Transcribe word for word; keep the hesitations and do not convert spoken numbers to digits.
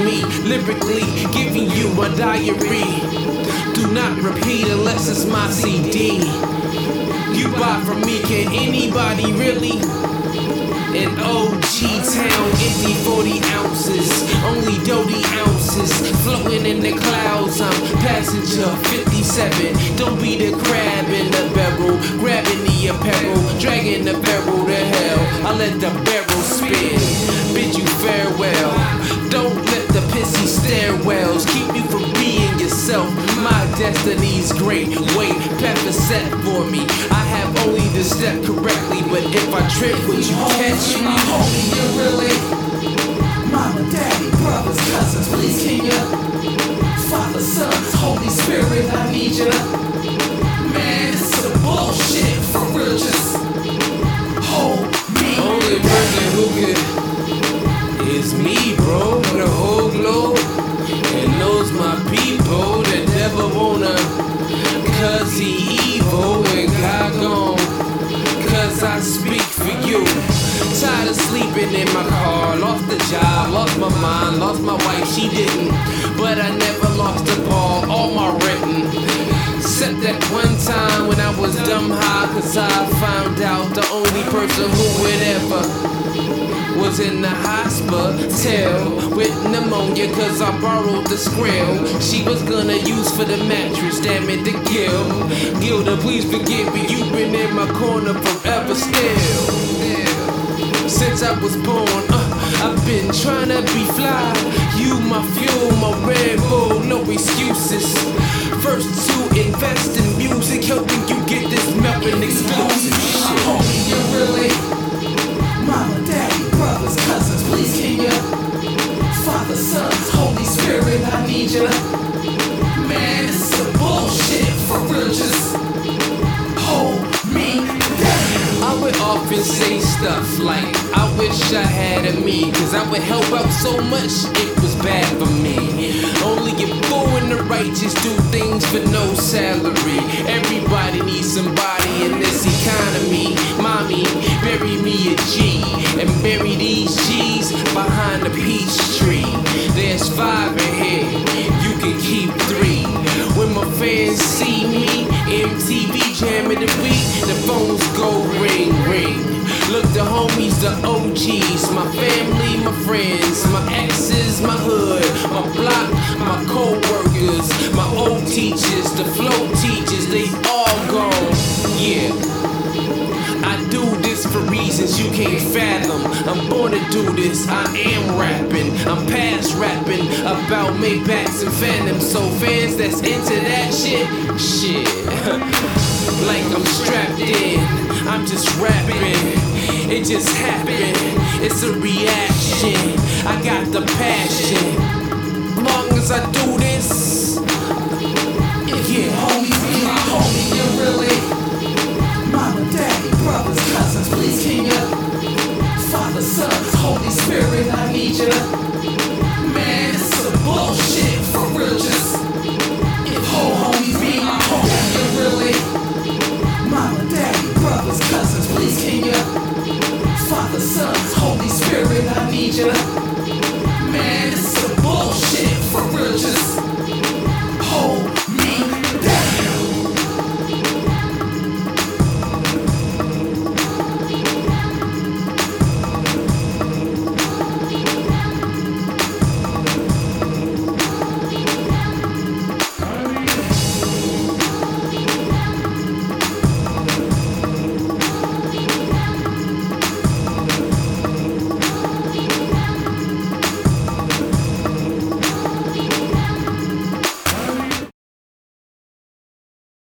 me, lyrically giving you a diary. Do not repeat unless it's my C D. You buy from me, can anybody really? In O G town, empty forty ounces, only dirty ounces, floating in the clouds. I'm passenger fifty-seven. Don't be the crab in the barrel, grabbing the apparel, dragging the barrel to hell. I let the barrel spin, bid you farewell. Don't let the pissy stairwells keep you from being yourself. My destiny's great. Wait, pepper set for me. I have only to step correctly, but if I trip, would you catch me? Homie, you really? Mama, daddy, brothers, cousins, please can you? Father, son, Holy Spirit, I need you. Man, it's some bullshit, for real, just hold me. Only person who can is me, bro. The whole globe and knows my people. The devil wanna, cause he evil and God gone, cause I speak for you. Tired of sleeping in my car, lost the job, lost my mind, lost my wife, she didn't. But I never lost the ball, all my written. Except that one time when I was dumb high, cause I found out the only person who would ever was in the hospital with pneumonia, cause I borrowed the skrill she was gonna use for the mattress, damn it, to kill. Gilda, please forgive me, you've been in my corner forever still. Since I was born, uh, I've been trying to be fly. You my fuel, my Red Bull, no excuses. First to invest in music, helping you get this melting exclusive shit. Homie, you really? Mama, daddy, brothers, cousins, please can you? Father, sons, Holy Spirit, I need you. Man, it's some bullshit, for real, just hold me down. I would often say stuff like, I wish I had a me, cause I would help out so much, it was bad for me. Only a fool and the righteous do things for no salary. Everybody needs somebody in this economy. Mommy, bury me a G, and bury these G's behind the peach tree. There's five in here, you can keep three. When my fans see me, M T V Jam of the week, the phones go ring, ring. Look, the homies, the O Gs, my family, my friends, my exes, my hood, my block, my co-workers, my old teachers, the flow teachers, they all gone, yeah. I do this for reasons you can't fathom. I'm born to do this, I am rapping. I'm past rapping about Maybachs and Phantoms. So fans that's into that shit, shit, like I'm strapped in, I'm just rapping. It just happened, it's a reaction. I got the passion. Long as I do this, yeah, homie, my homie, you really? Mama, daddy, brothers, cousins, please can you? Father, sons, Holy Spirit, I need you.